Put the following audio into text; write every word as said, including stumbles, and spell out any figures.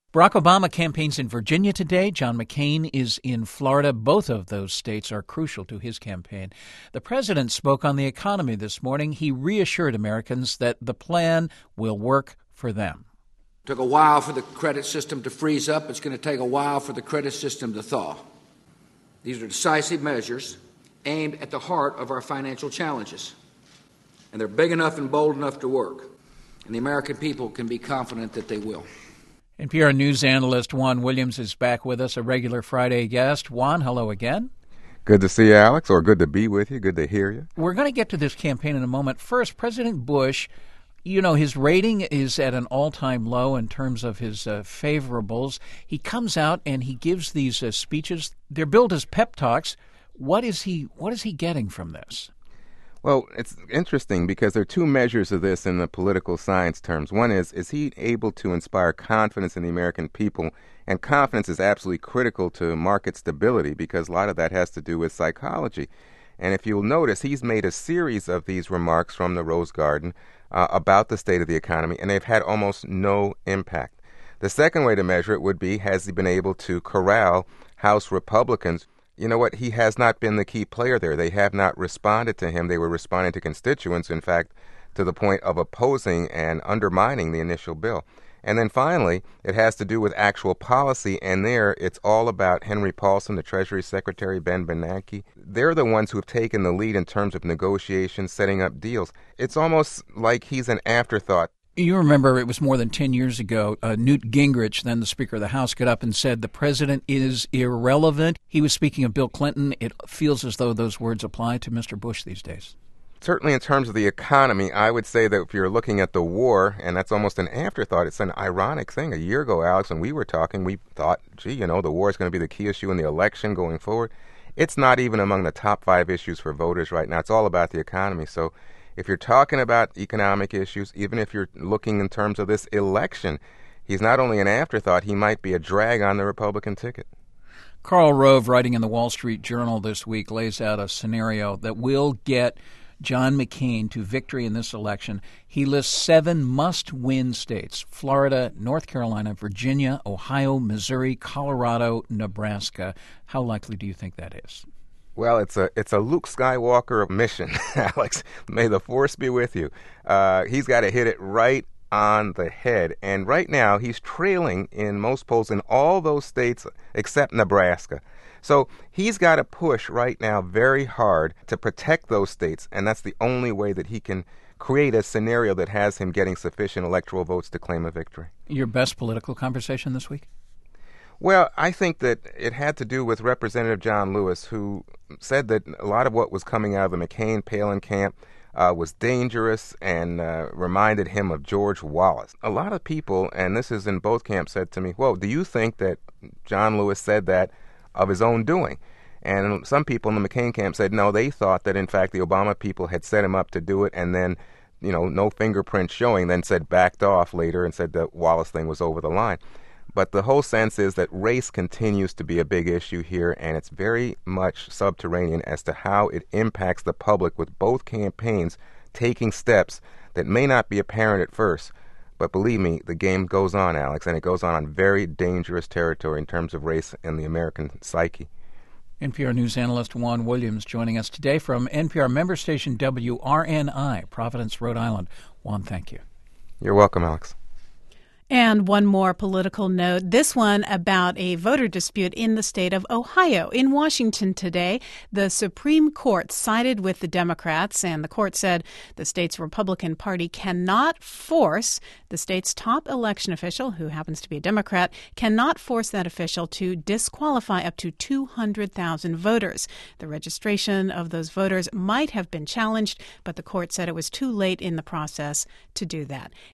Barack Obama campaigns in Virginia today. John McCain is in Florida. Both of those states are crucial to his campaign. The president spoke on the economy this morning. He reassured Americans that the plan will work for them. It took a while for the credit system to freeze up. It's going to take a while for the credit system to thaw. These are decisive measures aimed at the heart of our financial challenges. And they're big enough and bold enough to work. And the American people can be confident that they will. N P R News analyst Juan Williams is back with us, a regular Friday guest. Juan, hello again. Good to see you, Alex, or good to be with you. Good to hear you. We're going to get to this campaign in a moment. First, President Bush, you know, his rating is at an all-time low in terms of his uh, favorables. He comes out and he gives these uh, speeches. They're billed as pep talks. What is he, what is he getting from this? Well, it's interesting because there are two measures of this in the political science terms. One is, is he able to inspire confidence in the American people? And confidence is absolutely critical to market stability because a lot of that has to do with psychology. And if you'll notice, he's made a series of these remarks from the Rose Garden uh, about the state of the economy, and they've had almost no impact. The second way to measure it would be, has he been able to corral House Republicans? You know what? He has not been the key player there. They have not responded to him. They were responding to constituents, in fact, to the point of opposing and undermining the initial bill. And then finally, it has to do with actual policy, and there it's all about Henry Paulson, the Treasury Secretary, Ben Bernanke. They're the ones who have taken the lead in terms of negotiations, setting up deals. It's almost like he's an afterthought. You remember it was more than ten years ago, uh, Newt Gingrich, then the Speaker of the House, got up and said the president is irrelevant. He was speaking of Bill Clinton. It feels as though those words apply to Mister Bush these days. Certainly in terms of the economy, I would say that if you're looking at the war, and that's almost an afterthought, it's an ironic thing. A year ago, Alex, when we were talking, we thought, gee, you know, the war is going to be the key issue in the election going forward. It's not even among the top five issues for voters right now. It's all about the economy. So if you're talking about economic issues, even if you're looking in terms of this election, he's not only an afterthought, he might be a drag on the Republican ticket. Karl Rove, writing in the Wall Street Journal this week, lays out a scenario that will get John McCain to victory in this election. He lists seven must-win states: Florida, North Carolina, Virginia, Ohio, Missouri, Colorado, Nebraska. How likely do you think that is? Well, it's a it's a Luke Skywalker mission, Alex. May the Force be with you. Uh, he's got to hit it right on the head. And right now, he's trailing in most polls in all those states except Nebraska. So he's got to push right now very hard to protect those states, and that's the only way that he can create a scenario that has him getting sufficient electoral votes to claim a victory. Your best political conversation this week? Well, I think that it had to do with Representative John Lewis, who said that a lot of what was coming out of the McCain-Palin camp uh, was dangerous and uh, reminded him of George Wallace. A lot of people, and this is in both camps, said to me, well, do you think that John Lewis said that of his own doing? And some people in the McCain camp said, no, they thought that, in fact, the Obama people had set him up to do it, and then, you know, no fingerprint showing, then said backed off later and said the Wallace thing was over the line. But the whole sense is that race continues to be a big issue here, and it's very much subterranean as to how it impacts the public, with both campaigns taking steps that may not be apparent at first. But believe me, the game goes on, Alex, and it goes on on very dangerous territory in terms of race and the American psyche. N P R News analyst Juan Williams joining us today from N P R member station W R N I, Providence, Rhode Island. Juan, thank you. You're welcome, Alex. And one more political note, this one about a voter dispute in the state of Ohio. In Washington today, the Supreme Court sided with the Democrats, and the court said the state's Republican Party cannot force the state's top election official, who happens to be a Democrat, cannot force that official to disqualify up to two hundred thousand voters. The registration of those voters might have been challenged, but the court said it was too late in the process to do that.